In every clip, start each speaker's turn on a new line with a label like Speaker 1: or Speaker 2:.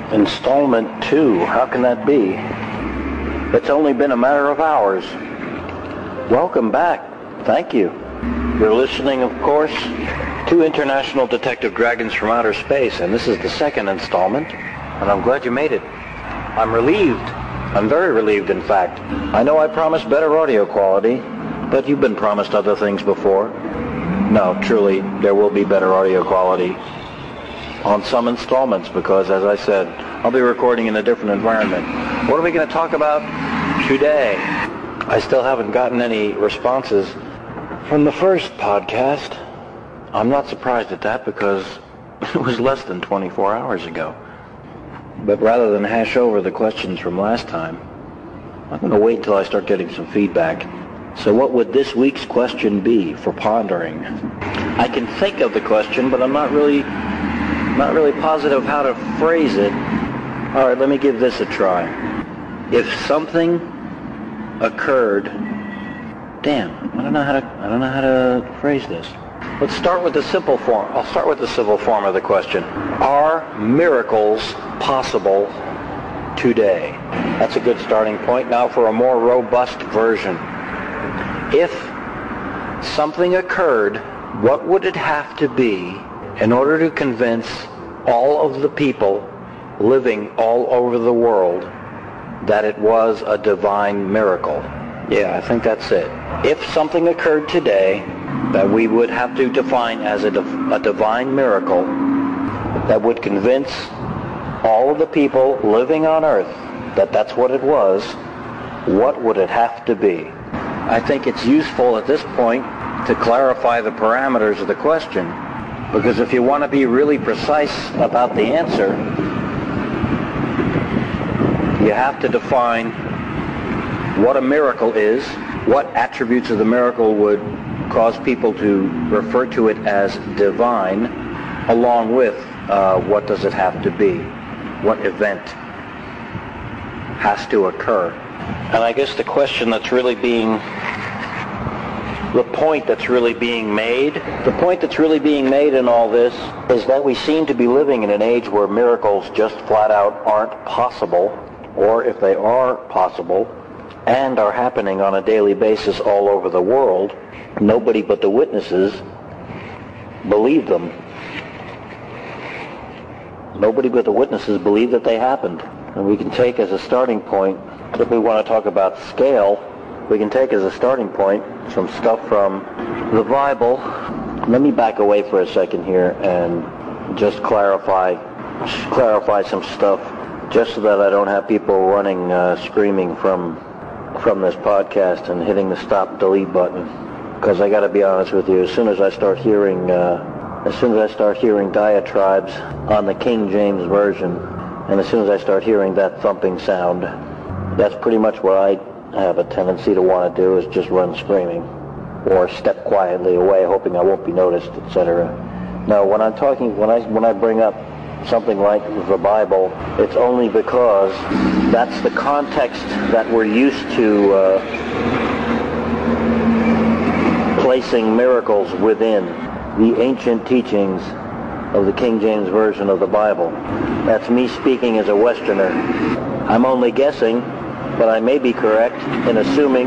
Speaker 1: Installment 2. How can that be? It's only been a matter of hours. Welcome back. Thank you. You're listening, of course, to International Detective Dragons from Outer Space, and this is the second installment, and I'm glad you made it. I'm relieved. I'm very relieved, in fact. I know I promised better audio quality, but you've been promised other things before. No, truly, there will be better audio quality on some installments because, as I said, I'll be recording in a different environment. What are we going to talk about today? I still haven't gotten any responses from the first podcast. I'm not surprised at that because it was less than 24 hours ago. But rather than hash over the questions from last time, I'm going to wait until I start getting some feedback. So what would this week's question be for pondering? I can think of the question, but I'm not really positive how to phrase it. All right, let me give this a try. If something occurred, I don't know how to phrase this. Let's start with the simple form. I'll start with the simple form of the question. Are miracles possible today? That's a good starting point. Now for a more robust version. If something occurred, what would it have to be in order to convince all of the people living all over the world that it was a divine miracle? Yeah, I think that's it. If something occurred today that we would have to define as a divine miracle that would convince all of the people living on earth that that's what it was, what would it have to be? I think it's useful at this point to clarify the parameters of the question, because if you want to be really precise about the answer, you have to define what a miracle is, what attributes of the miracle would cause people to refer to it as divine, along with what does it have to be, what event has to occur. And I guess the point that's really being made in all this is that we seem to be living in an age where miracles just flat out aren't possible, or if they are possible and are happening on a daily basis all over the world, nobody but the witnesses believe them. Nobody but the witnesses believe that they happened. And we can take as a starting point, if we want to talk about scale, we can take as a starting point some stuff from the Bible. Let me back away for a second here and just clarify some stuff, just so that I don't have people running, screaming from this podcast and hitting the stop delete button. Because I got to be honest with you, as soon as I start hearing diatribes on the King James Version, and as soon as I start hearing that thumping sound, that's pretty much what I have a tendency to want to do, is just run screaming or step quietly away, hoping I won't be noticed, etc. Now, when I bring up something like the Bible, it's only because that's the context that we're used to placing miracles within, the ancient teachings of the King James Version of the Bible. That's me speaking as a Westerner. I'm only guessing, but I may be correct in assuming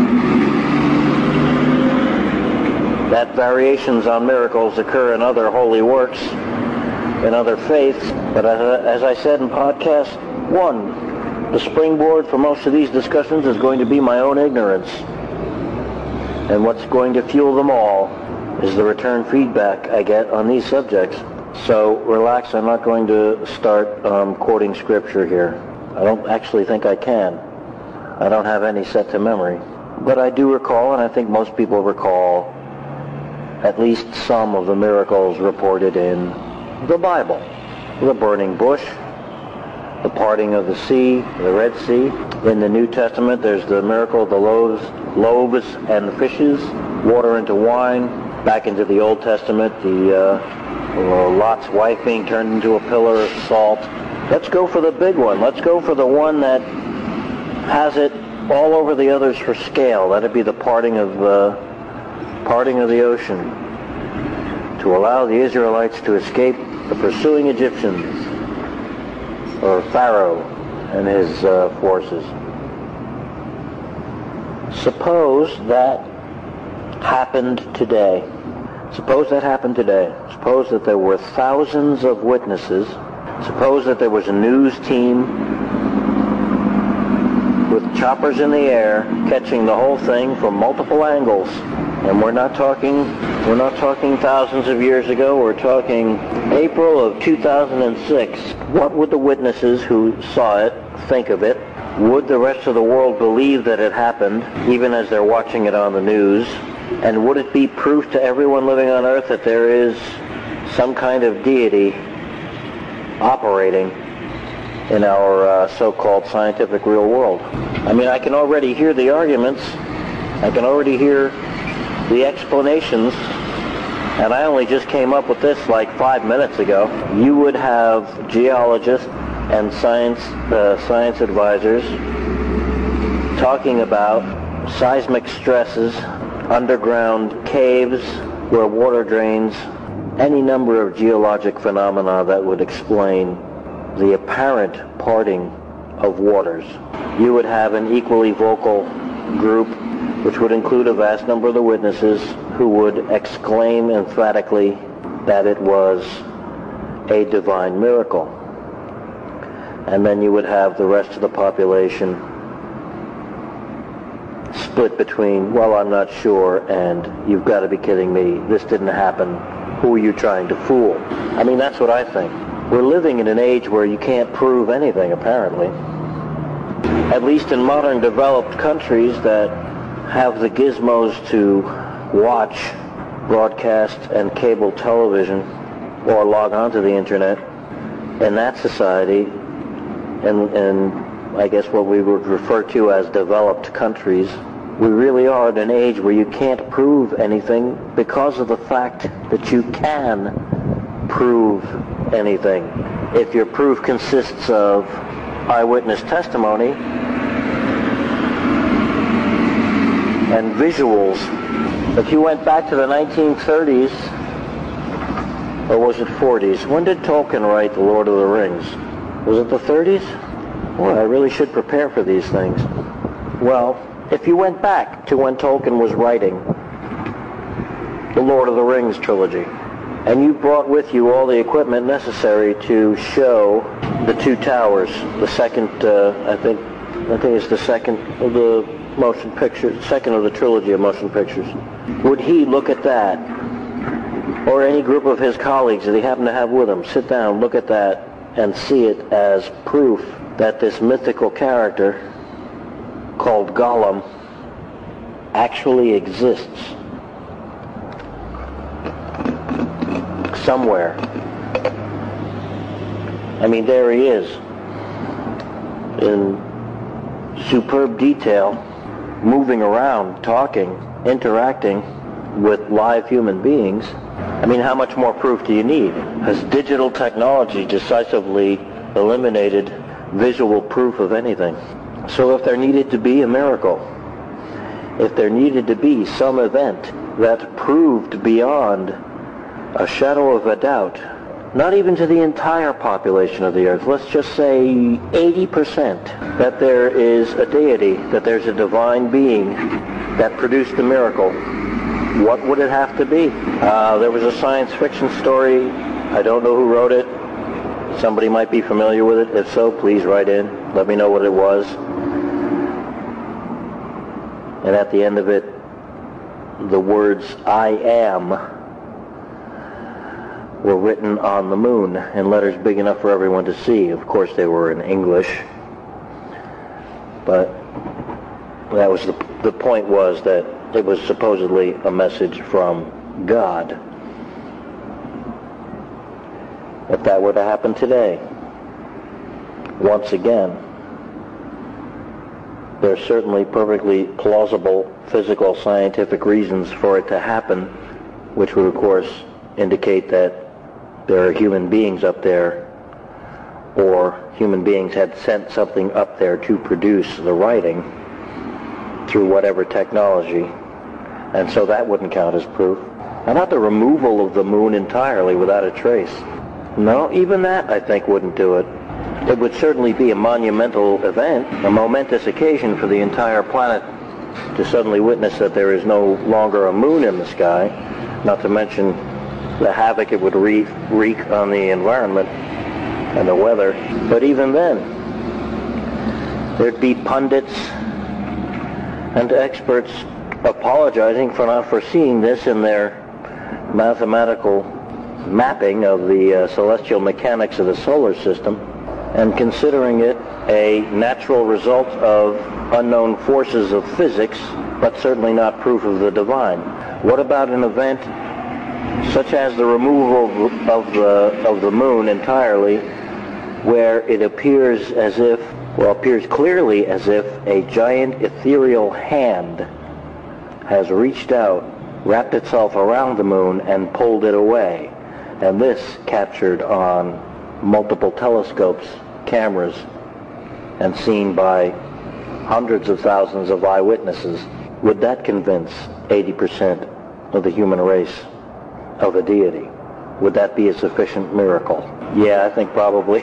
Speaker 1: that variations on miracles occur in other holy works, in other faiths. But as I said in podcast 1, the springboard for most of these discussions is going to be my own ignorance. And what's going to fuel them all is the return feedback I get on these subjects. So relax, I'm not going to start quoting scripture here. I don't actually think I can. I don't have any set to memory. But I do recall, and I think most people recall, at least some of the miracles reported in the Bible. The burning bush, the parting of the sea, the Red Sea. In the New Testament, there's the miracle of the loaves and the fishes, water into wine. Back into the Old Testament, the Lot's wife being turned into a pillar of salt. Let's go for the big one. Let's go for the one that has it all over the others for scale. That'd be the parting of the ocean to allow the Israelites to escape the pursuing Egyptians. or Pharaoh and his forces. Suppose that happened today. Suppose that happened today. Suppose that there were thousands of witnesses. Suppose that there was a news team with choppers in the air catching the whole thing from multiple angles. And we're not talking thousands of years ago. We're talking April of 2006. What would the witnesses who saw it think of it? Would the rest of the world believe that it happened, even as they're watching it on the news? And would it be proof to everyone living on Earth that there is some kind of deity operating in our so-called scientific real world? I mean, I can already hear the arguments. I can already hear the explanations. And I only just came up with this like 5 minutes ago. You would have geologists and science advisors talking about seismic stresses, underground caves where water drains, any number of geologic phenomena that would explain the apparent parting of waters. You would have an equally vocal group, which would include a vast number of the witnesses, who would exclaim emphatically that it was a divine miracle. And then you would have the rest of the population split between, well, I'm not sure, and you've got to be kidding me, this didn't happen, who are you trying to fool? I mean, that's what I think. We're living in an age where you can't prove anything, apparently. At least in modern developed countries that have the gizmos to watch broadcast and cable television or log onto the internet, in that society, and I guess what we would refer to as developed countries, we really are in an age where you can't prove anything because of the fact that you can prove anything. If your proof consists of eyewitness testimony and visuals. If you went back to the 1930s, or was it 40s? When did Tolkien write The Lord of the Rings? Was it the 30s? Boy, I really should prepare for these things. Well, if you went back to when Tolkien was writing the Lord of the Rings trilogy, and you brought with you all the equipment necessary to show the two towers, the second, I think it's the second of the motion pictures, second of the trilogy of motion pictures, would he look at that, or any group of his colleagues that he happened to have with him, sit down, look at that, and see it as proof that this mythical character called Gollum actually exists somewhere? I mean, there he is in superb detail, moving around, talking, interacting with live human beings. I mean, how much more proof do you need? Has digital technology decisively eliminated visual proof of anything? So if there needed to be a miracle, if there needed to be some event that proved beyond a shadow of a doubt, not even to the entire population of the earth, let's just say 80%, that there is a deity, that there's a divine being that produced the miracle, what would it have to be? There was a science fiction story. I don't know who wrote it. Somebody might be familiar with it. If so, please write in. Let me know what it was. And at the end of it, the words, I am, were written on the moon in letters big enough for everyone to see. Of course, they were in English. But that was the point was that it was supposedly a message from God. If that were to happen today, once again, there's certainly perfectly plausible physical scientific reasons for it to happen, which would of course indicate that there are human beings up there, or human beings had sent something up there to produce the writing through whatever technology, and so that wouldn't count as proof. And not the removal of the moon entirely without a trace. No, even that I think wouldn't do it. It would certainly be a monumental event, a momentous occasion for the entire planet to suddenly witness that there is no longer a moon in the sky, not to mention the havoc it would wreak on the environment and the weather. But even then, there'd be pundits and experts apologizing for not foreseeing this in their mathematical mapping of the celestial mechanics of the solar system, and considering it a natural result of unknown forces of physics, but certainly not proof of the divine. What about an event such as the removal of the moon entirely, where it appears clearly as if a giant ethereal hand has reached out, wrapped itself around the moon, and pulled it away, and this captured on multiple telescopes, cameras, and seen by hundreds of thousands of eyewitnesses? Would that convince 80% of the human race of a deity? Would that be a sufficient miracle? Yeah, I think probably.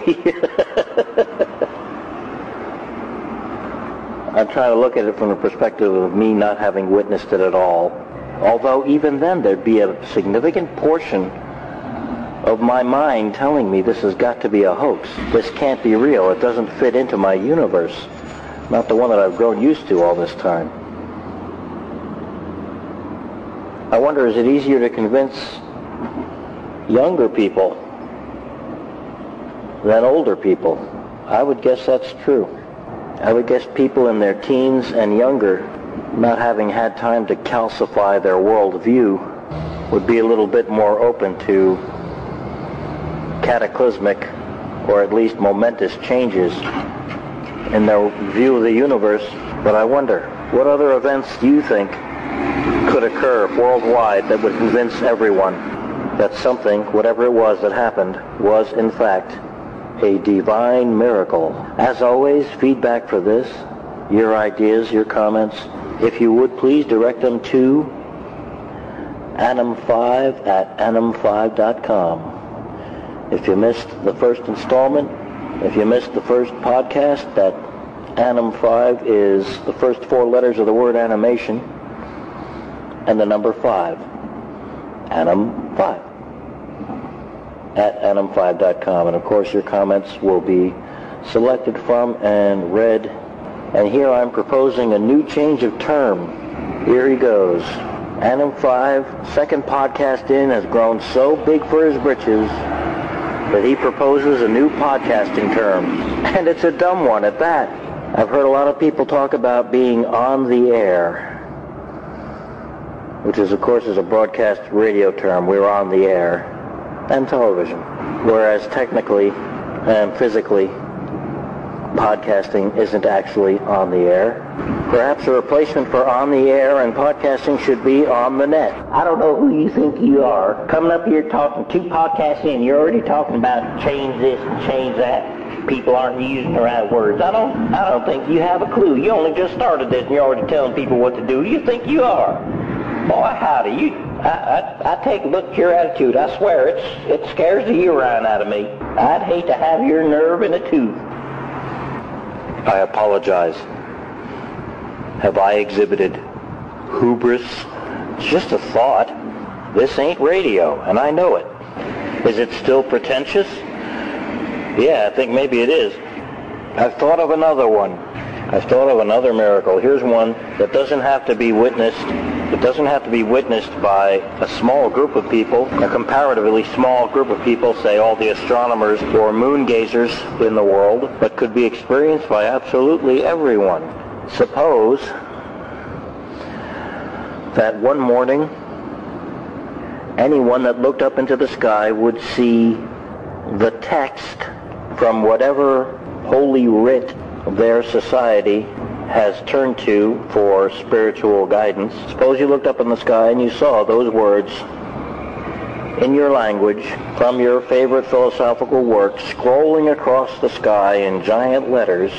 Speaker 1: I'm trying to look at it from the perspective of me not having witnessed it at all. Although even then there'd be a significant portion of my mind telling me this has got to be a hoax. This can't be real. It doesn't fit into my universe. Not the one that I've grown used to all this time. I wonder, is it easier to convince younger people than older people? I would guess that's true. I would guess people in their teens and younger, not having had time to calcify their worldview, would be a little bit more open to cataclysmic, or at least momentous changes in their view of the universe. But I wonder, what other events do you think could occur worldwide that would convince everyone that something, whatever it was that happened, was in fact a divine miracle? As always, feedback for this, your ideas, your comments, if you would please direct them to anim5@anim5.com. If you missed the first installment, if you missed the first podcast, that Anim5 is the first four letters of the word animation and the number 5. Anim5 at anim5.com. And of course your comments will be selected from and read. And here I'm proposing a new change of term. Here he goes. Anim5, second podcast in, has grown so big for his britches that he proposes a new podcasting term. And it's a dumb one at that. I've heard a lot of people talk about being on the air, which is, of course, is a broadcast radio term. We're on the air, and television. Whereas technically and physically, podcasting isn't actually on the air. Perhaps a replacement for on the air and podcasting should be on the net. I don't know who you think you are. Coming up here talking 2 podcasts in, you're already talking about change this and change that. People aren't using the right words. I don't think you have a clue. You only just started this and you're already telling people what to do. You think you are. Boy, howdy. I take a look at your attitude. I swear, it scares the urine out of me. I'd hate to have your nerve in a tooth. I apologize. Have I exhibited hubris? It's just a thought. This ain't radio, and I know it. Is it still pretentious? Yeah, I think maybe it is. I've thought of another one. I've thought of another miracle. Here's one that doesn't have to be witnessed. It doesn't have to be witnessed by a small group of people, a comparatively small group of people, say all the astronomers or moon gazers in the world, but could be experienced by absolutely everyone. Suppose that one morning, anyone that looked up into the sky would see the text from whatever holy writ their society has turned to for spiritual guidance. Suppose you looked up in the sky and you saw those words in your language from your favorite philosophical work scrolling across the sky in giant letters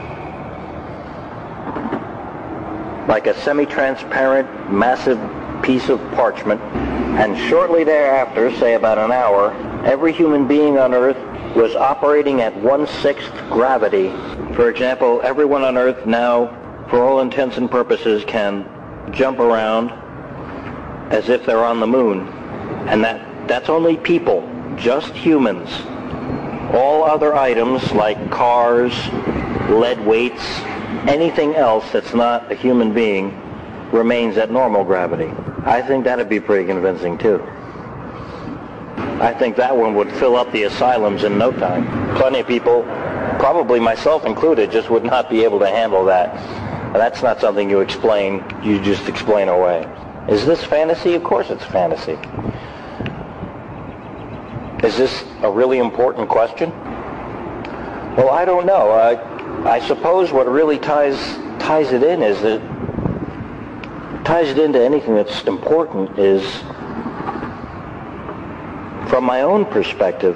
Speaker 1: like a semi-transparent, massive piece of parchment, and shortly thereafter, say about an hour, every human being on Earth was operating at 1/6 gravity. For example, everyone on Earth now, for all intents and purposes, can jump around as if they're on the moon. And that's only people, just humans. All other items like cars, lead weights, anything else that's not a human being remains at normal gravity. I think that'd be pretty convincing too. I think that one would fill up the asylums in no time. Plenty of people, probably myself included, just would not be able to handle that. That's not something you explain, you just explain away. Is this fantasy? Of course it's fantasy. Is this a really important question? Well, I don't know. I suppose what really ties it in is that ties it into anything that's important is, from my own perspective,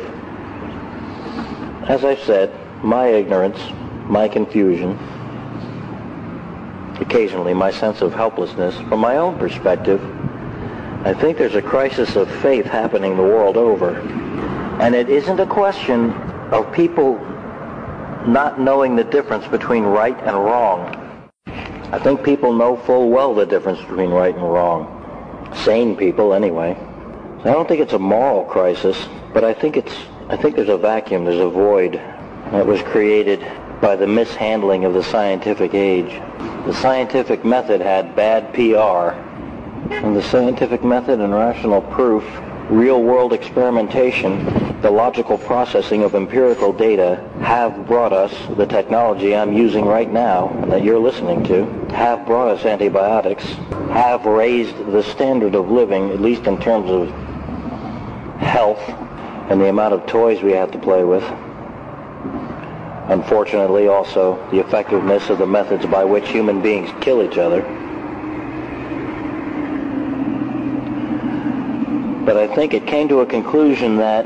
Speaker 1: as I've said, my ignorance, my confusion, occasionally my sense of helplessness. From my own perspective, I think there's a crisis of faith happening the world over. And it isn't a question of people not knowing the difference between right and wrong. I think people know full well the difference between right and wrong. Sane people, anyway. So I don't think it's a moral crisis, but I think there's a vacuum, there's a void that was created by the mishandling of the scientific age. The scientific method had bad PR, and the scientific method and rational proof, real-world experimentation, the logical processing of empirical data have brought us the technology I'm using right now and that you're listening to, have brought us antibiotics, have raised the standard of living, at least in terms of health and the amount of toys we have to play with. Unfortunately, also, the effectiveness of the methods by which human beings kill each other. But I think it came to a conclusion that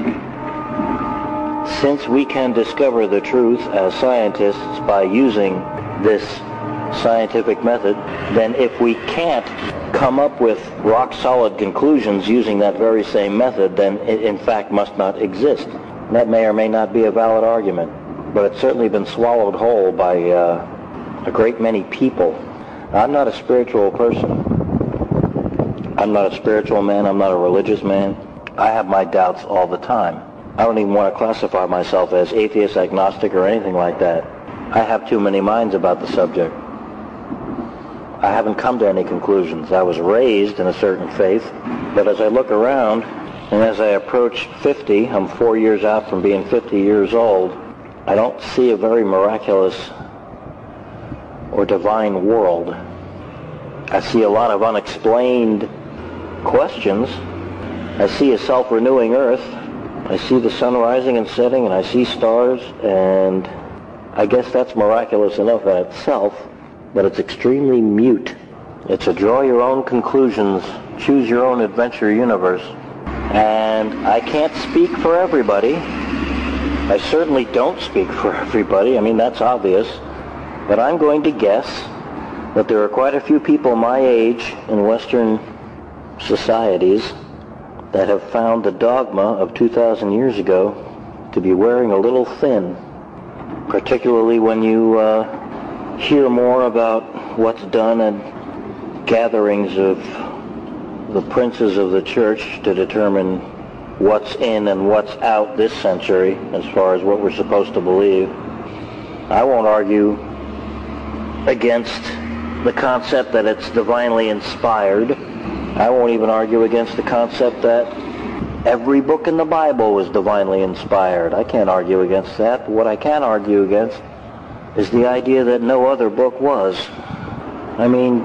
Speaker 1: since we can discover the truth as scientists by using this scientific method, then if we can't come up with rock-solid conclusions using that very same method, then it in fact must not exist. That may or may not be a valid argument, but it's certainly been swallowed whole by a great many people. I'm not a spiritual person. I'm not a spiritual man. I'm not a religious man. I have my doubts all the time. I don't even want to classify myself as atheist, agnostic, or anything like that. I have too many minds about the subject. I haven't come to any conclusions. I was raised in a certain faith, but as I look around, and as I approach 50, I'm 4 years out from being 50 years old, I don't see a very miraculous or divine world. I see a lot of unexplained questions. I see a self-renewing earth. I see the sun rising and setting, and I see stars, and I guess that's miraculous enough in itself, but it's extremely mute. It's a draw your own conclusions, choose your own adventure universe. And I can't speak for everybody. I certainly don't speak for everybody. I mean, that's obvious. But I'm going to guess that there are quite a few people my age in Western societies that have found the dogma of 2,000 years ago to be wearing a little thin, particularly when you hear more about what's done at gatherings of the princes of the church to determine what's in and what's out this century as far as what we're supposed to believe. I won't argue against the concept that it's divinely inspired. I won't even argue against the concept that every book in the Bible was divinely inspired. I can't argue against that. But what I can argue against is the idea that no other book was. I mean,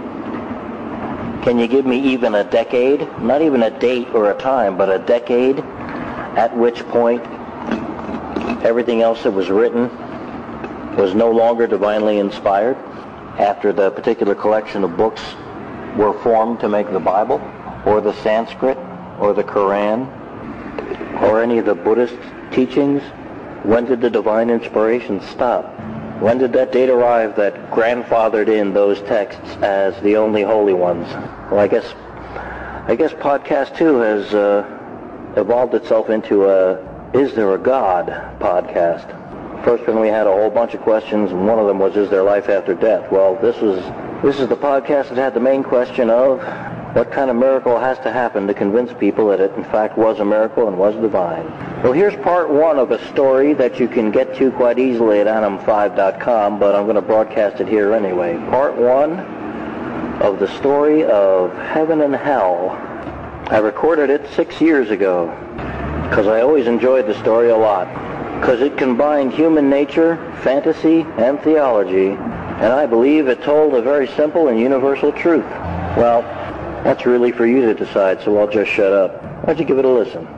Speaker 1: can you give me even a decade? Not even a date or a time, but a decade at which point everything else that was written was no longer divinely inspired after the particular collection of books were formed to make the Bible, or the Sanskrit, or the Quran, or any of the Buddhist teachings? When did the divine inspiration stop? When did that date arrive that grandfathered in those texts as the only holy ones? Well, I guess Podcast 2 evolved itself into a Is There a God podcast. First one we had a whole bunch of questions, and one of them was, is there life after death? Well, this is the podcast that had the main question of what kind of miracle has to happen to convince people that it in fact was a miracle and was divine. Well, here's part one of a story that you can get to quite easily at anim5.com, but I'm going to broadcast it here anyway. Part one of the story of heaven and hell. I recorded it 6 years ago because I always enjoyed the story a lot, because it combined human nature, fantasy, and theology, and I believe it told a very simple and universal truth. Well, that's really for you to decide, so I'll just shut up. Why don't you give it a listen?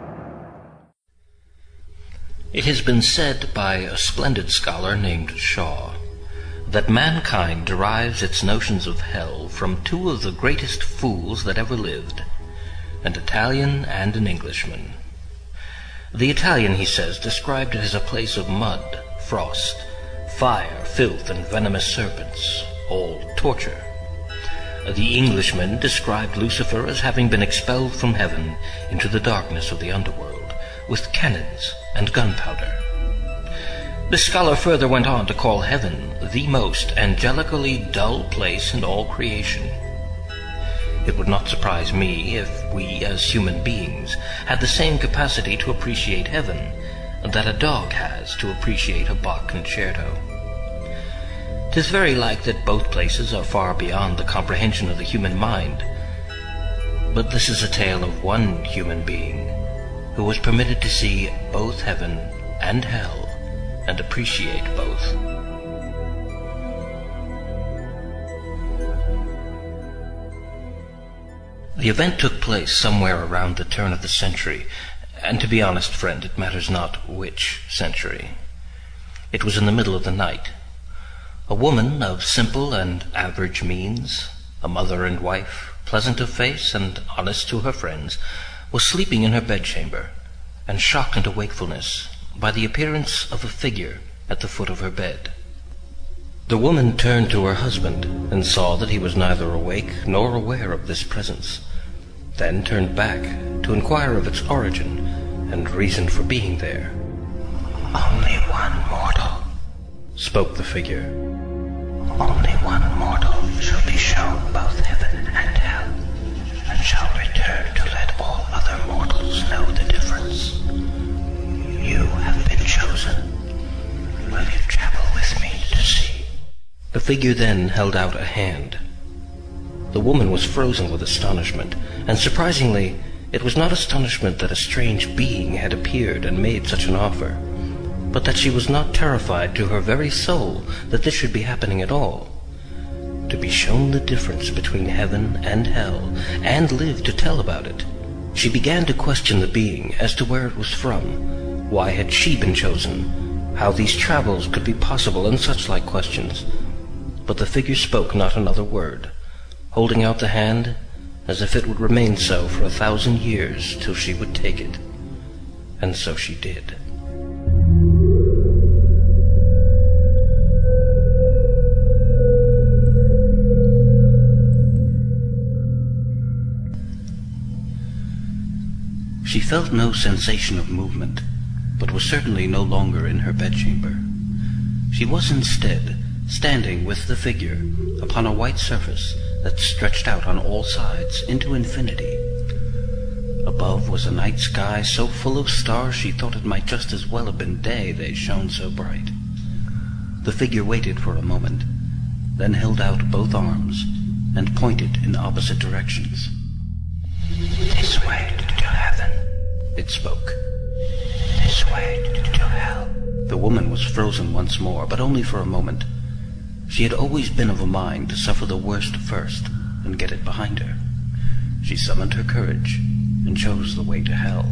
Speaker 2: It has been said by a splendid scholar named Shaw that mankind derives its notions of hell from two of the greatest fools that ever lived, an Italian and an Englishman. The Italian, he says, described it as a place of mud, frost, fire, filth, and venomous serpents, all torture. The Englishman described Lucifer as having been expelled from heaven into the darkness of the underworld, with cannons and gunpowder. This scholar further went on to call heaven the most angelically dull place in all creation. It would not surprise me if we, as human beings, had the same capacity to appreciate heaven that a dog has to appreciate a Bach concerto. 'Tis very like that both places are far beyond the comprehension of the human mind. But this is a tale of one human being who was permitted to see both heaven and hell and appreciate both. The event took place somewhere around the turn of the century, and to be honest, friend, it matters not which century. It was in the middle of the night. A woman of simple and average means, a mother and wife, pleasant of face and honest to her friends, was sleeping in her bedchamber, and shocked into wakefulness by the appearance of a figure at the foot of her bed. The woman turned to her husband and saw that he was neither awake nor aware of this presence, then turned back to inquire of its origin and reason for being there.
Speaker 3: "Only one mortal,"
Speaker 2: spoke the figure.
Speaker 3: "Only one mortal shall be shown both heaven and hell, and shall return to let all other mortals know the difference. You have been chosen. Will you travel with me to see?"
Speaker 2: The figure then held out a hand. The woman was frozen with astonishment, and surprisingly, it was not astonishment that a strange being had appeared and made such an offer, but that she was not terrified to her very soul that this should be happening at all. To be shown the difference between heaven and hell, and live to tell about it, she began to question the being as to where it was from, why had she been chosen, how these travels could be possible, and such like questions. But the figure spoke not another word, holding out the hand as if it would remain so for 1,000 years till she would take it. And so she did. She felt no sensation of movement, but was certainly no longer in her bedchamber. She was instead standing with the figure upon a white surface that stretched out on all sides into infinity. Above was a night sky so full of stars she thought it might just as well have been day, they shone so bright. The figure waited for a moment, then held out both arms and pointed in opposite directions.
Speaker 3: "This way to heaven,"
Speaker 2: it spoke.
Speaker 3: "This way to hell."
Speaker 2: The woman was frozen once more, but only for a moment. She had always been of a mind to suffer the worst first and get it behind her. She summoned her courage and chose the way to hell.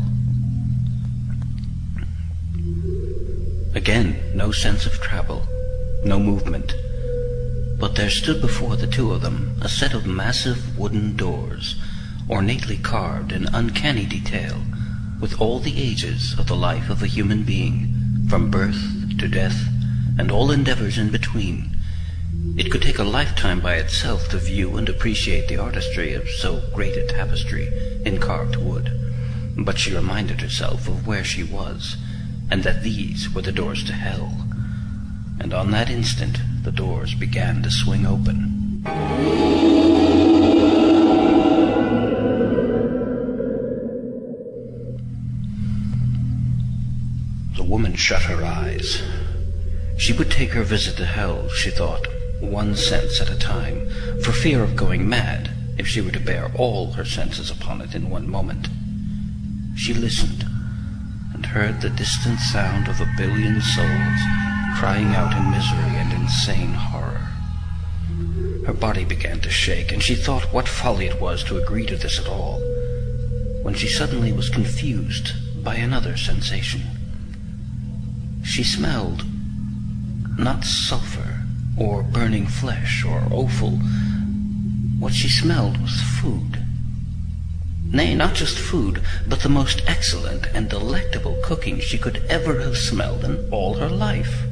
Speaker 2: Again, no sense of travel, no movement, but there stood before the two of them a set of massive wooden doors, ornately carved in uncanny detail, with all the ages of the life of a human being, from birth to death, and all endeavors in between. It could take a lifetime by itself to view and appreciate the artistry of so great a tapestry in carved wood. but she reminded herself of where she was, and that these were the doors to hell. And on that instant, the doors began to swing open. The woman shut her eyes. She would take her visit to hell, she thought, one sense at a time, for fear of going mad if she were to bear all her senses upon it in one moment. She listened, and heard the distant sound of 1 billion souls crying out in misery and insane horror. Her body began to shake, and she thought what folly it was to agree to this at all, when she suddenly was confused by another sensation. She smelled not sulfur, or burning flesh, or offal. What she smelled was food. Nay, not just food, but the most excellent and delectable cooking she could ever have smelled in all her life.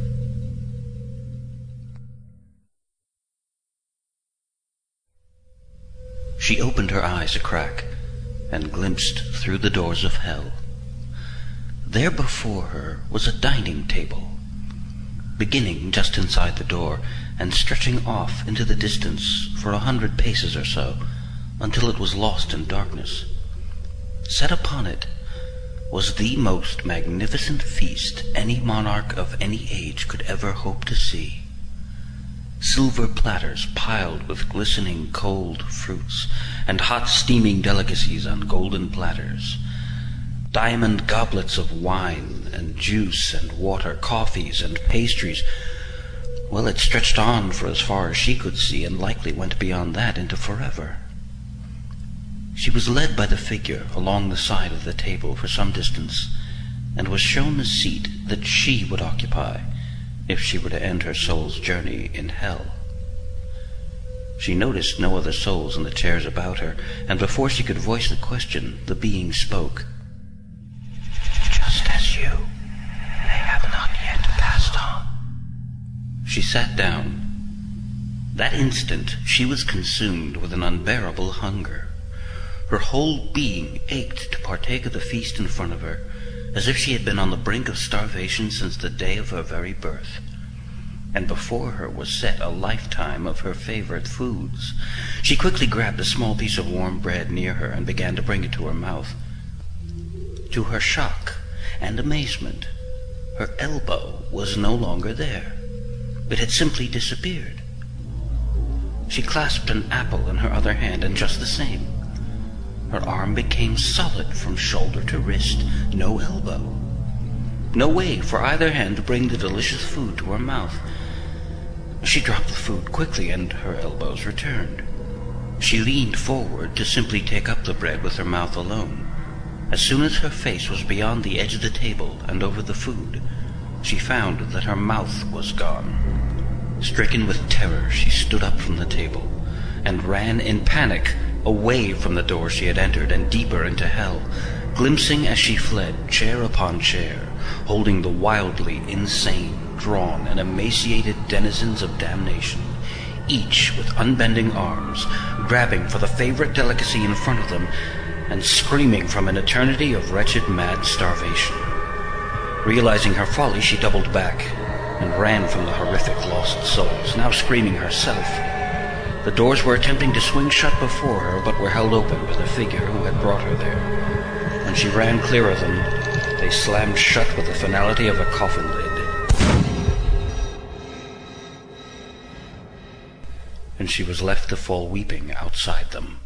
Speaker 2: She opened her eyes a crack and glimpsed through the doors of hell. There before her was a dining table, beginning just inside the door and stretching off into the distance for 100 paces or so, until it was lost in darkness. Set upon it was the most magnificent feast any monarch of any age could ever hope to see. Silver platters piled with glistening cold fruits, and hot steaming delicacies on golden platters. Diamond goblets of wine and juice and water, coffees and pastries. Well, it stretched on for as far as she could see, and likely went beyond that into forever. She was led by the figure along the side of the table for some distance, and was shown a seat that she would occupy if she were to end her soul's journey in hell. She noticed no other souls in the chairs about her, and before she could voice the question, the being spoke.
Speaker 3: Just as you, they have not yet passed on.
Speaker 2: She sat down. That instant she was consumed with an unbearable hunger. Her whole being ached to partake of the feast in front of her, as if she had been on the brink of starvation since the day of her very birth. And before her was set a lifetime of her favorite foods. She quickly grabbed a small piece of warm bread near her and began to bring it to her mouth. To her shock and amazement, her elbow was no longer there. It had simply disappeared. She clasped an apple in her other hand, and just the same. Her arm became solid from shoulder to wrist, no elbow. No way for either hand to bring the delicious food to her mouth. She dropped the food quickly, and her elbows returned. She leaned forward to simply take up the bread with her mouth alone. As soon as her face was beyond the edge of the table and over the food, she found that her mouth was gone. Stricken with terror, she stood up from the table and ran in panic away from the door she had entered and deeper into hell, glimpsing as she fled chair upon chair, holding the wildly insane, drawn, and emaciated denizens of damnation, each with unbending arms, grabbing for the favorite delicacy in front of them, and screaming from an eternity of wretched mad starvation. Realizing her folly, she doubled back and ran from the horrific lost souls, now screaming herself. The doors were attempting to swing shut before her, but were held open by the figure who had brought her there. When she ran clear of them, they slammed shut with the finality of a coffin lid. And she was left to fall weeping outside them.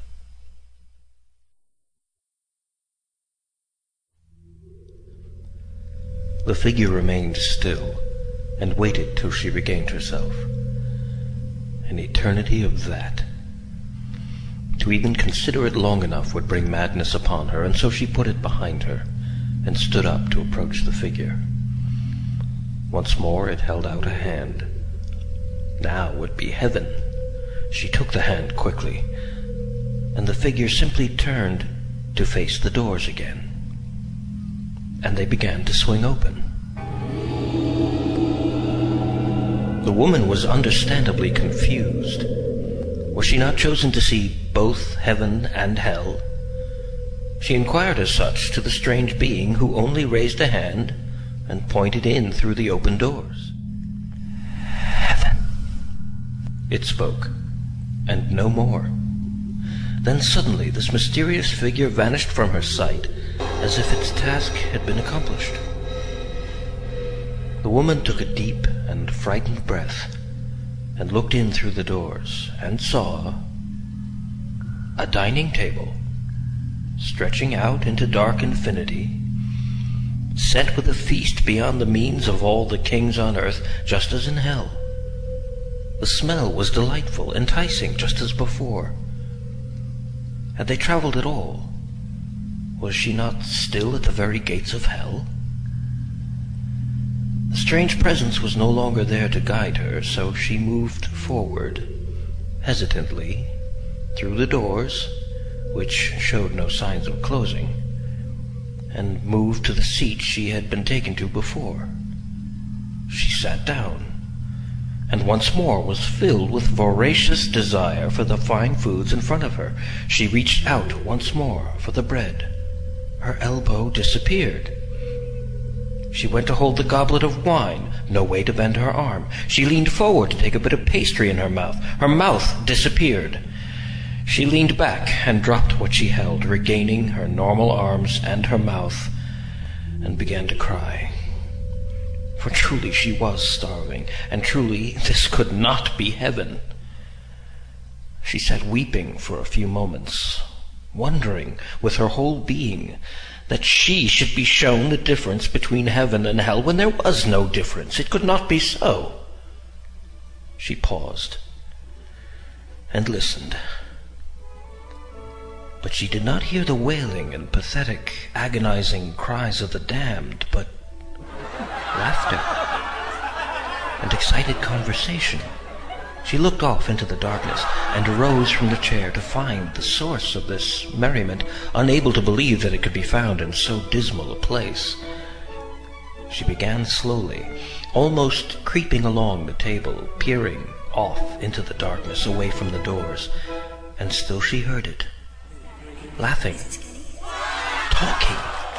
Speaker 2: The figure remained still and waited till she regained herself. An eternity of that. To even consider it long enough would bring madness upon her, and so she put it behind her and stood up to approach the figure. Once more it held out a hand. Now would be heaven. She took the hand quickly, and the figure simply turned to face the doors again, and they began to swing open. The woman was understandably confused. Was she not chosen to see both heaven and hell? She inquired as such to the strange being, who only raised a hand and pointed in through the open doors.
Speaker 3: Heaven,
Speaker 2: it spoke, and no more. Then suddenly this mysterious figure vanished from her sight, as if its task had been accomplished. The woman took a deep and frightened breath, and looked in through the doors, and saw a dining table, stretching out into dark infinity, set with a feast beyond the means of all the kings on earth, just as in hell. The smell was delightful, enticing, just as before. Had they traveled at all? Was she not still at the very gates of hell? The strange presence was no longer there to guide her, so she moved forward, hesitantly, through the doors, which showed no signs of closing, and moved to the seat she had been taken to before. She sat down, and once more was filled with voracious desire for the fine foods in front of her. She reached out once more for the bread. Her elbow disappeared. She went to hold the goblet of wine. No way to bend her arm. She leaned forward to take a bit of pastry in her mouth. Her mouth disappeared. She leaned back and dropped what she held, regaining her normal arms and her mouth, and began to cry. For truly she was starving, and truly this could not be heaven. She sat weeping for a few moments, wondering with her whole being that she should be shown the difference between heaven and hell, when there was no difference. It could not be so. She paused and listened. But she did not hear the wailing and pathetic, agonizing cries of the damned, but laughter and excited conversation. She looked off into the darkness and arose from the chair to find the source of this merriment, unable to believe that it could be found in so dismal a place. She began slowly, almost creeping along the table, peering off into the darkness away from the doors, and still she heard it. Laughing, talking.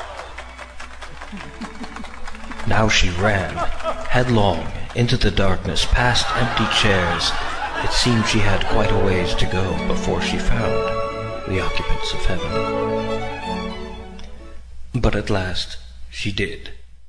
Speaker 2: Now she ran, headlong, into the darkness, past empty chairs. It seemed she had quite a ways to go before she found the occupants of heaven. But at last she did.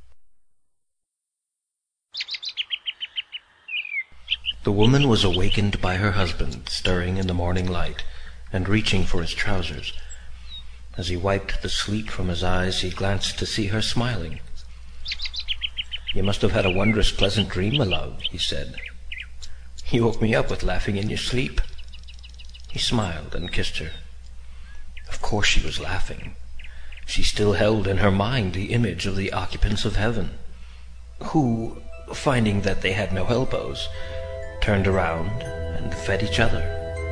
Speaker 2: The woman was awakened by her husband, stirring in the morning light, and reaching for his trousers. As he wiped the sleep from his eyes, he glanced to see her smiling. "You must have had a wondrous pleasant dream, my love," he said. "You woke me up with laughing in your sleep." He smiled and kissed her. Of course she was laughing. She still held in her mind the image of the occupants of heaven, who, finding that they had no elbows, turned around and fed each other.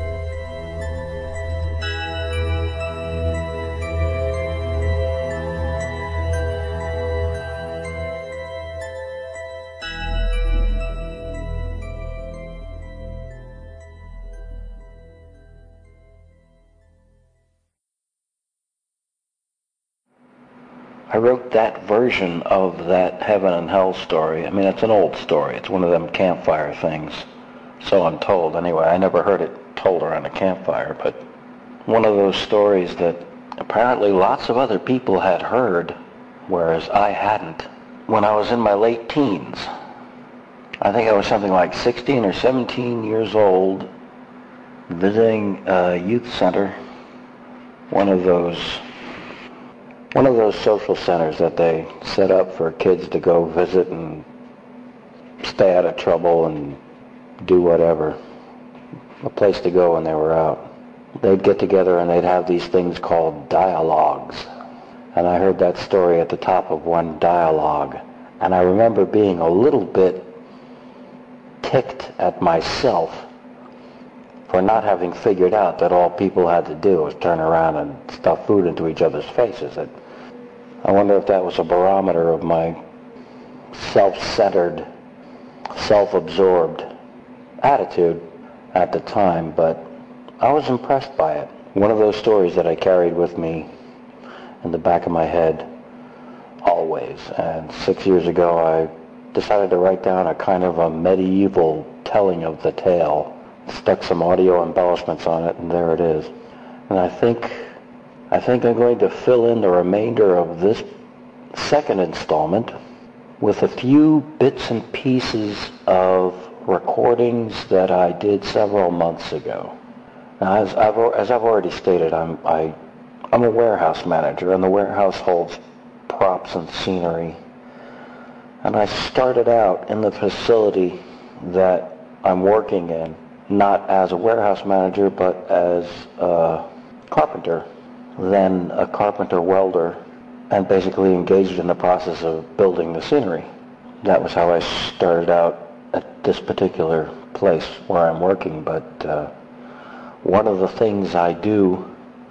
Speaker 1: I wrote that version of that heaven and hell story. I mean, it's an old story. It's one of them campfire things. So I'm told. Anyway, I never heard it told around a campfire, but one of those stories that apparently lots of other people had heard, whereas I hadn't. When I was in my late teens, I think I was something like 16 or 17 years old, visiting a youth center, one of those social centers that they set up for kids to go visit and stay out of trouble and do whatever. A place to go when they were out. They'd get together and they'd have these things called dialogues. And I heard that story at the top of one dialogue. And I remember being a little bit ticked at myself for not having figured out that all people had to do was turn around and stuff food into each other's faces. I wonder if that was a barometer of my self-centered, self-absorbed attitude at the time, but I was impressed by it. One of those stories that I carried with me in the back of my head always. And 6 years ago, I decided to write down a kind of a medieval telling of the tale, stuck some audio embellishments on it, and there it is. And I think I'm going to fill in the remainder of this second installment with a few bits and pieces of recordings that I did several months ago. Now, as I've already stated, I'm a warehouse manager, and the warehouse holds props and scenery. And I started out in the facility that I'm working in, not as a warehouse manager, but as a carpenter, then a carpenter welder, and basically engaged in the process of building the scenery. That was how I started out at this particular place where I'm working. But one of the things I do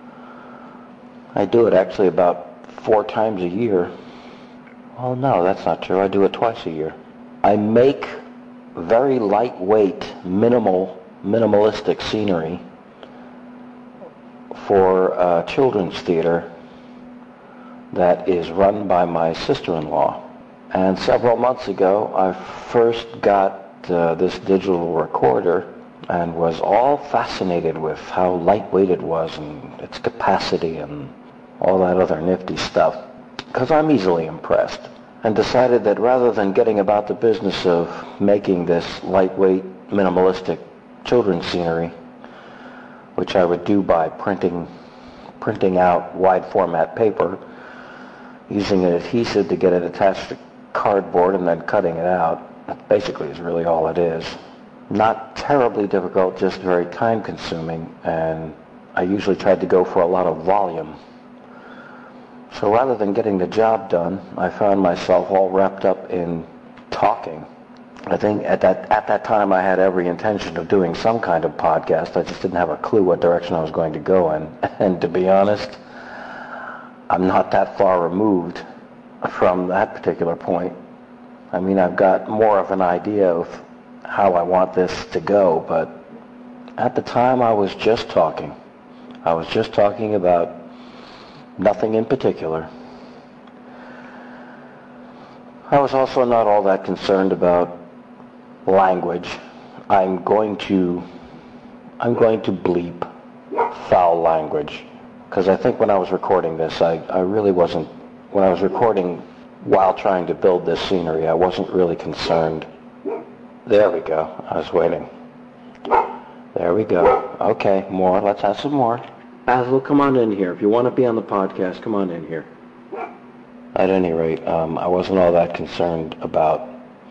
Speaker 1: it actually about 4 times a year. Oh no, that's not true. I do it twice a year. I make very lightweight, minimalistic scenery for a children's theater that is run by my sister-in-law. And several months ago, I first got this digital recorder and was all fascinated with how lightweight it was and its capacity and all that other nifty stuff, because I'm easily impressed, and decided that rather than getting about the business of making this lightweight, minimalistic children's scenery, which I would do by printing out wide format paper, using an adhesive to get it attached to cardboard and then cutting it out. That basically is really all it is. Not terribly difficult, just very time consuming, and I usually tried to go for a lot of volume. So rather than getting the job done, I found myself all wrapped up in talking. I think at that time I had every intention of doing some kind of podcast. I just didn't have a clue what direction I was going to go in. And to be honest, I'm not that far removed from that particular point. I mean, I've got more of an idea of how I want this to go, but at the time I was just talking. I was just talking about nothing in particular. I was also not all that concerned about language. I'm going to bleep foul language, because I think when I was recording this, I really wasn't, when I was recording while trying to build this scenery, I wasn't really concerned. There we go. I was waiting. There we go. Okay, more. Let's have some more. Basil, come on in here. If you want to be on the podcast, come on in here. At any rate, I wasn't all that concerned about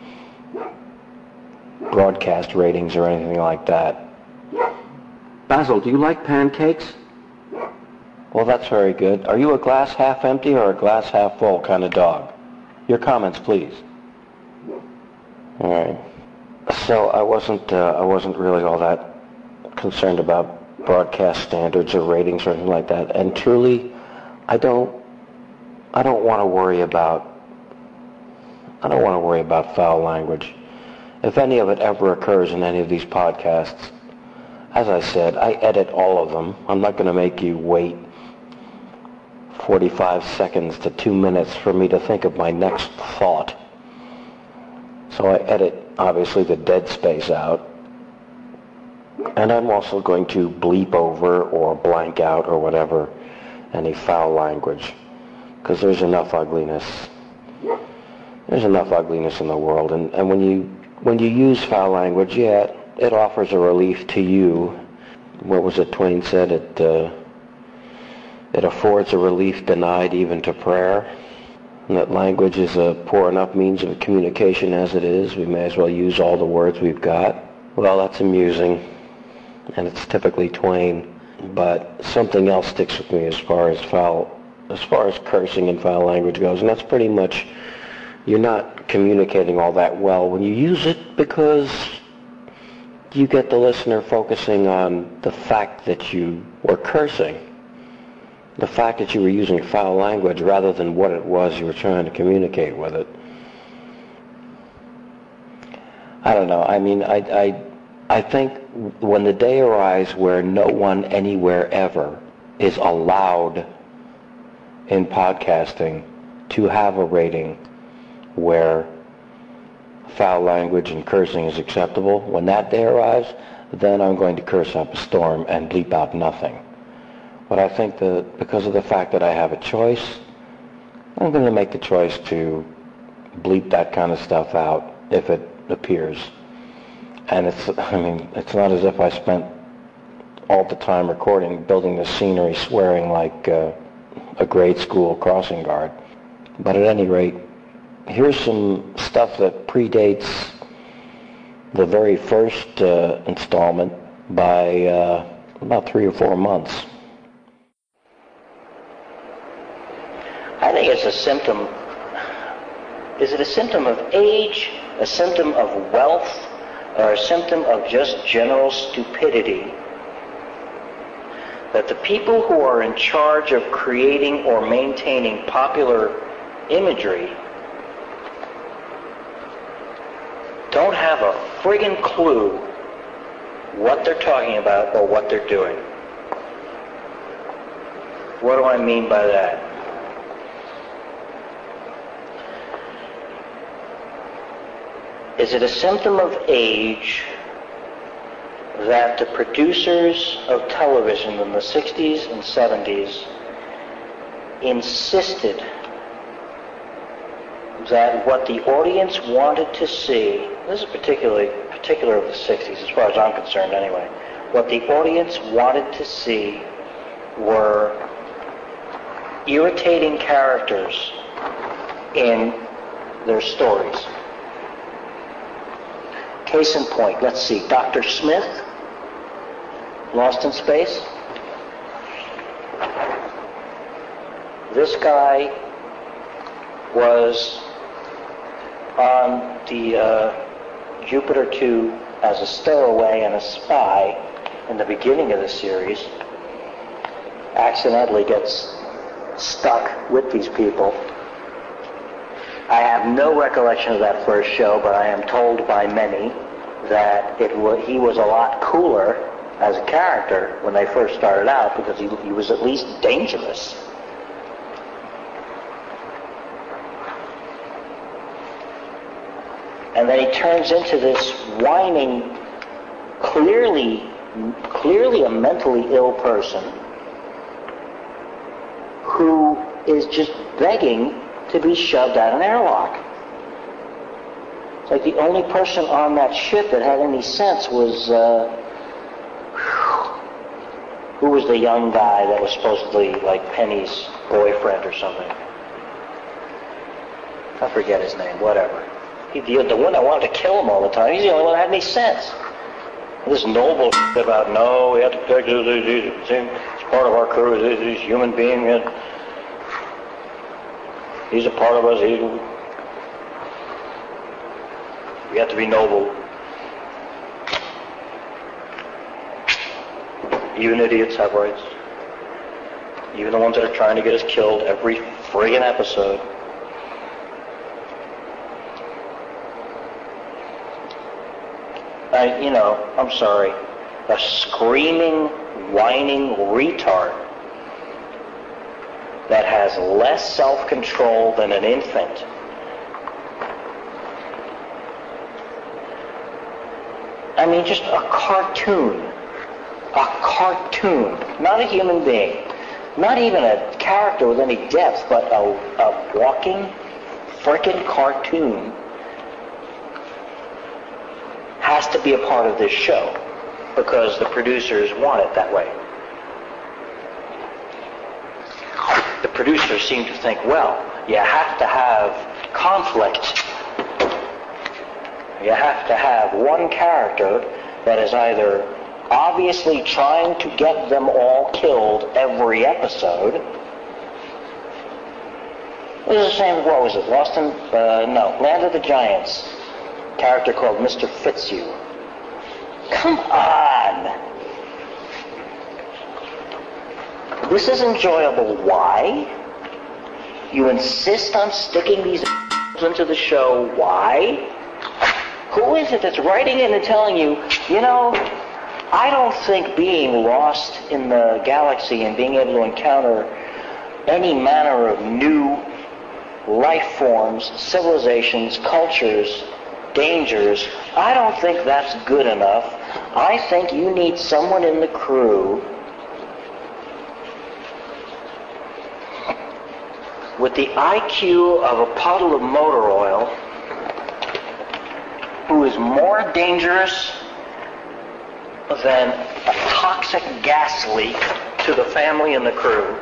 Speaker 1: broadcast ratings or anything like that. Basil, do you like pancakes? Well, that's very good. Are you a glass half empty or a glass half full kind of dog? Your comments, please. All right. So I wasn't really all that concerned about broadcast standards or ratings or anything like that. And truly, I don't want to worry about foul language. If any of it ever occurs in any of these podcasts, as I said, I edit all of them. I'm not going to make you wait 45 seconds to 2 minutes for me to think of my next thought. So I edit, obviously, the dead space out. And I'm also going to bleep over or blank out or whatever any foul language, because there's enough ugliness. There's enough ugliness in the world, and when you use foul language, yeah, it offers a relief to you. What was it Twain said? It affords a relief denied even to prayer. And that language is a poor enough means of communication as it is. We may as well use all the words we've got. Well, that's amusing, and it's typically Twain. But something else sticks with me as far as cursing and foul language goes, and that's pretty much, you're not communicating all that well when you use it, because you get the listener focusing on the fact that you were cursing, the fact that you were using foul language, rather than what it was you were trying to communicate with it. I don't know. I mean, I think when the day arrives where no one anywhere ever is allowed in podcasting to have a rating where foul language and cursing is acceptable. When that day arrives, then I'm going to curse up a storm and bleep out nothing. But I think that because of the fact that I have a choice, I'm going to make the choice to bleep that kind of stuff out if it appears. And it's not as if I spent all the time recording, building the scenery, swearing like a grade school crossing guard. But at any rate, here's some stuff that predates the very first installment by about 3 or 4 months.
Speaker 4: I think it's a symptom. Is it a symptom of age, a symptom of wealth, or a symptom of just general stupidity that the people who are in charge of creating or maintaining popular imagery don't have a friggin' clue what they're talking about or what they're doing? What do I mean by that? Is it a symptom of age that the producers of television in the 60s and 70s insisted that what the audience wanted to see, this is particular of the 60s as far as I'm concerned anyway, what the audience wanted to see were irritating characters in their stories. Case in point, let's see, Dr. Smith, Lost in Space. This guy was on the Jupiter 2 as a stowaway and a spy in the beginning of the series. Accidentally gets stuck with these people. I have no recollection of that first show, but I am told by many that he was a lot cooler as a character when they first started out because he was at least dangerous. And then he turns into this whining, clearly a mentally ill person who is just begging to be shoved out an airlock. It's like the only person on that ship that had any sense was, who was the young guy that was supposedly like Penny's boyfriend or something? I forget his name, whatever. The one that wanted to kill him all the time, he's the only one that had any sense. This noble about, no, we have to protect it's part of our crew, he's a human being, he's a part of us, we have to be noble. Even idiots have rights. Even the ones that are trying to get us killed every friggin' episode. I'm sorry, a screaming, whining retard that has less self-control than an infant. I mean, just a cartoon, not a human being, not even a character with any depth, but a walking frickin' cartoon has to be a part of this show because the producers want it that way. The producers seem to think, well, you have to have conflict. You have to have one character that is either obviously trying to get them all killed every episode. It was the same, what was it, Land of the Giants. Character called Mr. Fitzhugh. Come on! This is enjoyable. Why? You insist on sticking these into the show. Why? Who is it that's writing in and telling you, I don't think being lost in the galaxy and being able to encounter any manner of new life forms, civilizations, cultures, dangers, I don't think that's good enough. I think you need someone in the crew with the IQ of a puddle of motor oil who is more dangerous than a toxic gas leak to the family and the crew,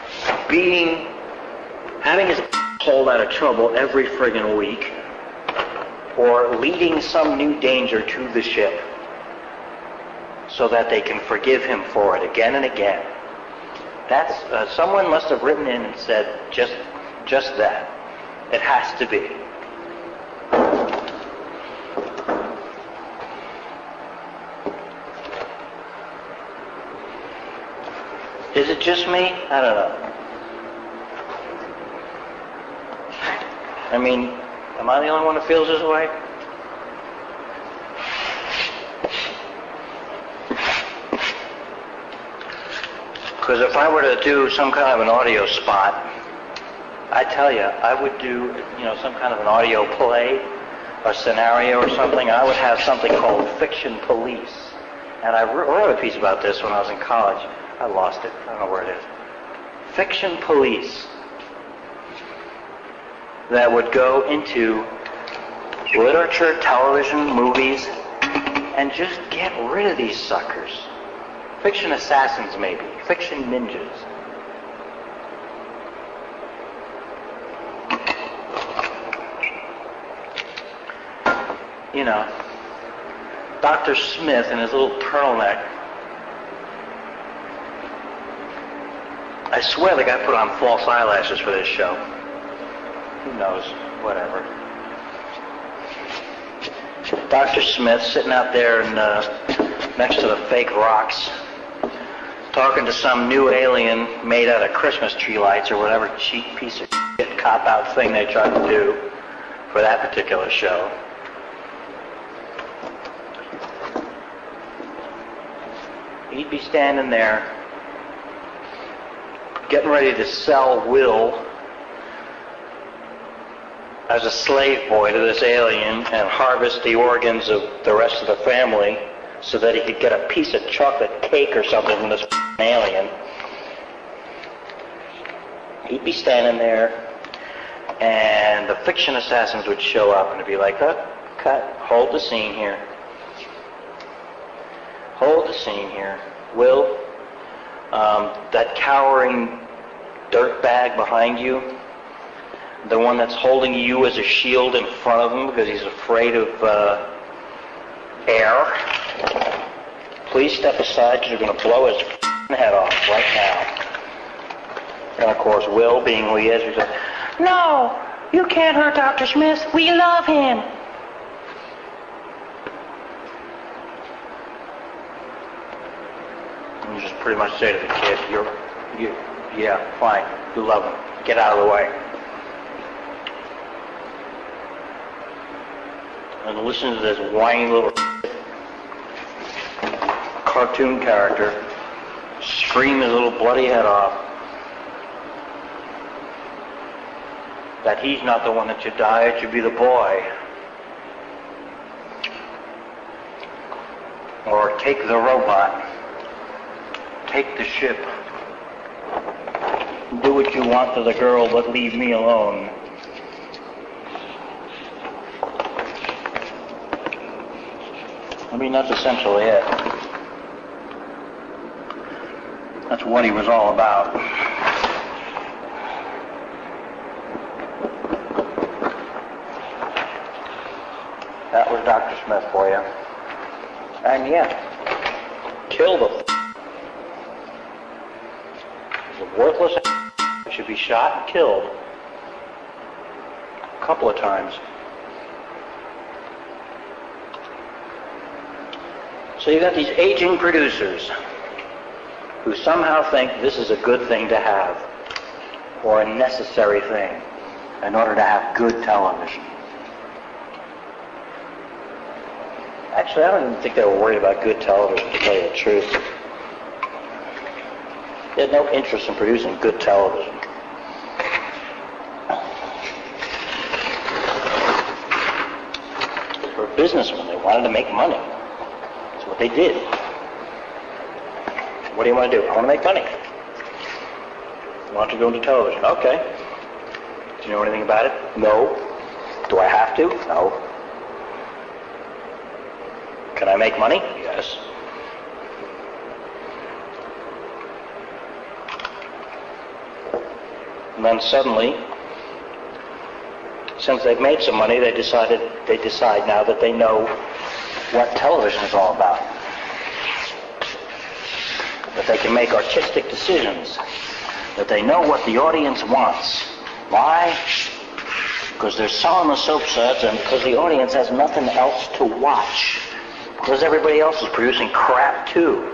Speaker 4: having his pulled out of trouble every friggin' week, or leading some new danger to the ship so that they can forgive him for it again and again. That's someone must have written in and said just that. It has to be. Is it just me? I don't know. I mean, am I the only one who feels this way? Because if I were to do some kind of an audio spot, I tell you, I would do, some kind of an audio play, a scenario or something. I would have something called Fiction Police. And I wrote a piece about this when I was in college. I lost it. I don't know where it is. Fiction Police that would go into literature, television, movies, and just get rid of these suckers. Fiction assassins, maybe. Fiction ninjas. Dr. Smith in his little turtleneck. I swear the guy put on false eyelashes for this show. Who knows? Whatever. Dr. Smith sitting out there next to the fake rocks, talking to some new alien made out of Christmas tree lights or whatever cheap piece of shit cop-out thing they tried to do for that particular show. He'd be standing there getting ready to sell Will as a slave boy to this alien and harvest the organs of the rest of the family so that he could get a piece of chocolate cake or something from this alien. He'd be standing there, and the fiction assassins would show up and it'd be like, cut, hold the scene here. Hold the scene here. Will, that cowering dirtbag behind you, the one that's holding you as a shield in front of him because he's afraid of air, please step aside because you're going to blow his head off right now. And of course, Will, being who he is, he says, "No, you can't hurt Dr. Smith. We love him." And you just pretty much say to the kid, yeah, fine, you love him. Get out of the way. And listen to this whiny little cartoon character scream his little bloody head off that he's not the one that should die, it should be the boy. Or take the robot, take the ship, do what you want to the girl, but leave me alone. I mean, that's essentially it. That's what he was all about. That was Dr. Smith for you. And yeah, kill the He's a worthless He should be shot and killed a couple of times. So you've got these aging producers who somehow think this is a good thing to have, or a necessary thing, in order to have good television. Actually, I don't even think they were worried about good television, to tell you the truth. They had no interest in producing good television. businessmen. They wanted to make money. That's what they did. What do you want to do? I want to make money. Why don't you go into television? Okay. Do you know anything about it? No. Do I have to? No. Can I make money? Yes. And then suddenly, since they've made some money, they decide now that they know what television is all about. That they can make artistic decisions. That they know what the audience wants. Why? Because they're selling the soap suds and because the audience has nothing else to watch. Because everybody else is producing crap too.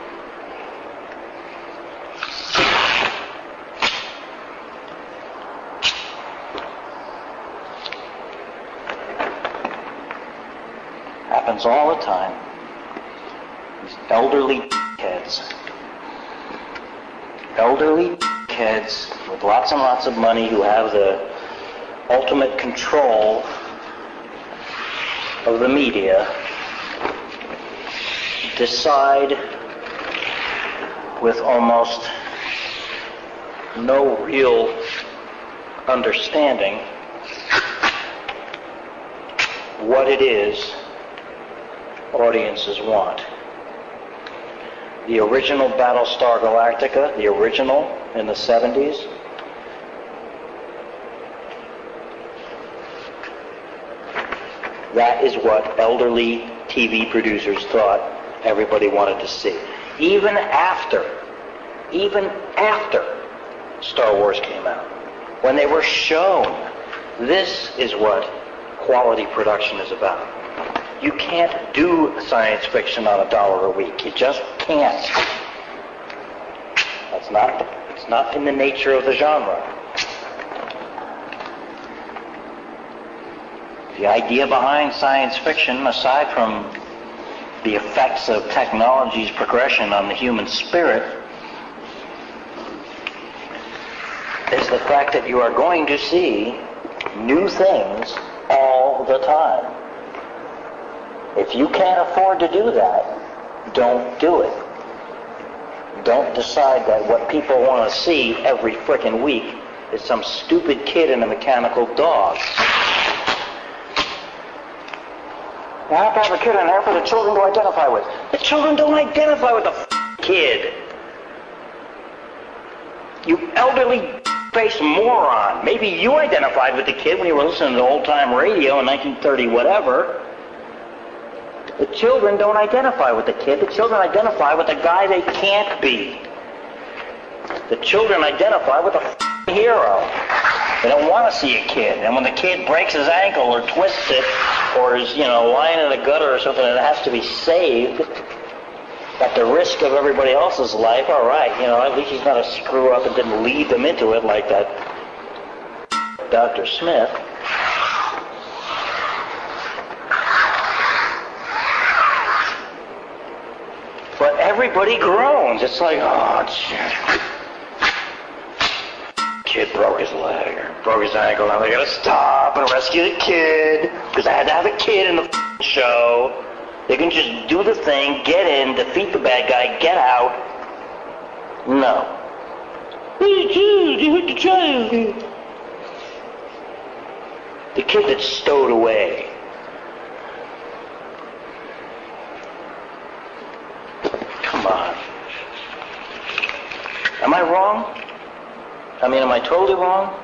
Speaker 4: Happens all the time. These elderly kids. Elderly kids with lots and lots of money who have the ultimate control of the media decide with almost no real understanding what it is audiences want. The original Battlestar Galactica, the original in the 70s, that is what elderly TV producers thought everybody wanted to see. Even after Star Wars came out, when they were shown, this is what quality production is about. You can't do science fiction on $1 a week. You just can't. It's not in the nature of the genre. The idea behind science fiction, aside from the effects of technology's progression on the human spirit, is the fact that you are going to see new things all the time. If you can't afford to do that, don't do it. Don't decide that what people want to see every frickin' week is some stupid kid in a mechanical dog. You have to have a kid in there for the children to identify with. The children don't identify with the kid. You elderly faced moron. Maybe you identified with the kid when you were listening to old-time radio in 1930 whatever. The children don't identify with the kid. The children identify with the guy they can't be. The children identify with the hero. They don't want to see a kid. And when the kid breaks his ankle or twists it or is, lying in the gutter or something and it has to be saved at the risk of everybody else's life, all right, at least he's not a screw up and didn't lead them into it like that Dr. Smith. But everybody groans. It's like, oh, shit. Kid broke his leg or broke his ankle. Now they gotta stop and rescue the kid because I had to have a kid in the show. They can just do the thing, get in, defeat the bad guy, get out. No. The kid that's stowed away. Come on. Am I wrong? Am I totally wrong?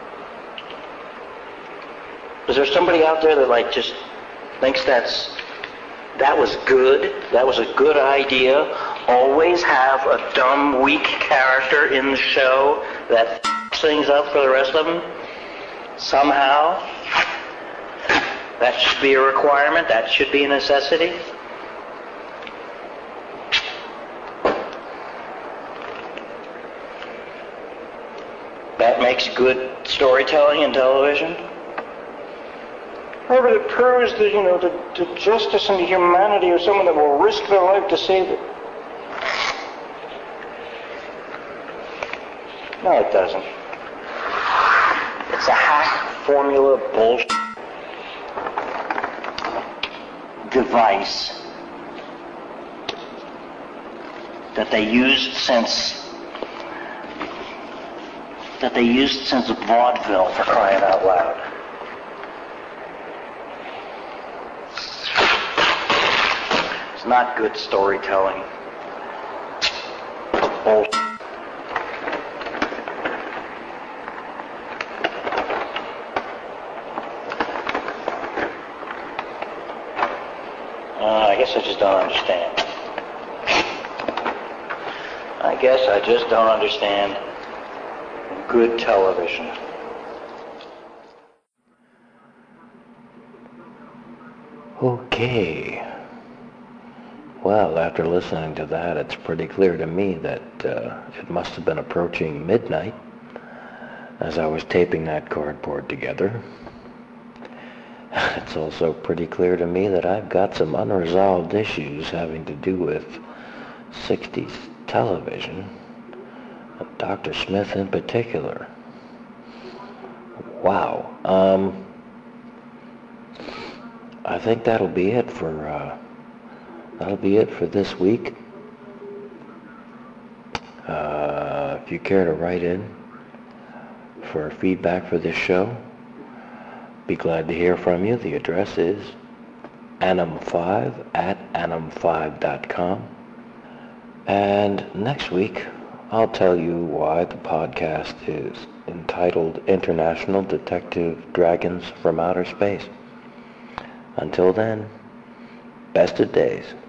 Speaker 4: Is there somebody out there that just thinks that was good? That was a good idea? Always have a dumb, weak character in the show that things up for the rest of them? Somehow? That should be a requirement? That should be a necessity? That makes good storytelling in television? Or it proves the justice and the humanity of someone that will risk their life to save it. No, it doesn't. It's a hack formula bullshit. device that they used since vaudeville, for crying out loud. It's not good storytelling. Bullshit. I guess I just don't understand. I guess I just don't understand good television.
Speaker 1: Okay. Well, after listening to that, it's pretty clear to me that it must have been approaching midnight as I was taping that cardboard together. It's also pretty clear to me that I've got some unresolved issues having to do with 60s television, and Dr. Smith in particular. Wow. I think that'll be it for this week. If you care to write in for feedback for this show, be glad to hear from you. The address is anim5@anim5.com. And next week, I'll tell you why the podcast is entitled International Detective Dragons from Outer Space. Until then, best of days.